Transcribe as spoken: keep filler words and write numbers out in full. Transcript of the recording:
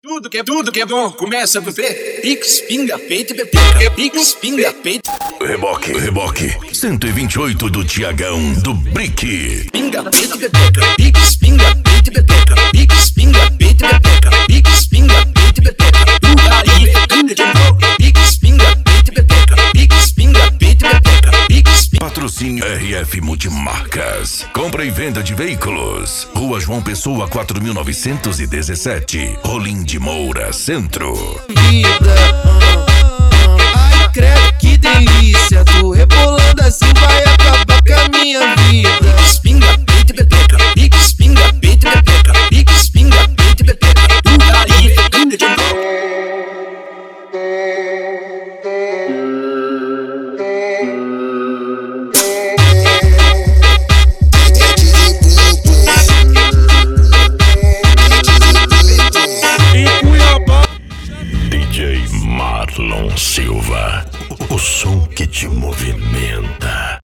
Tudo que é tudo que é bom começa por ter Pix, pinga, peito e bebeca. Pix, pinga, peito. Reboque, reboque. cento e vinte e oito do Tiagão, do Brick. Pinga, peito e bebeca. Pix, pinga, peito e bebeca. Pix, pinga, peito e bebeca. Pix, pinga, peito e bebeca. Tudo aí, tudo de novo. Pix, pinga, peito e bebeca. Pix, pinga, peito e bebeca. Pix, pinga. Patrocínio R F Multimarcas. Compra e venda de veículos. Rua João Pessoa, quatro mil novecentos e dezessete. Rolim de Moura, Centro. Vida, ai credo que delícia. Tô rebolando assim, vai acabar com a minha vida. Pix, pinga, peito e bebeca. Pix, pinga, peito e bebeca. Pix, pinga, peito e bebeca. Tudo aí, tudo de novo. D J Marlon Silva, o som que te movimenta.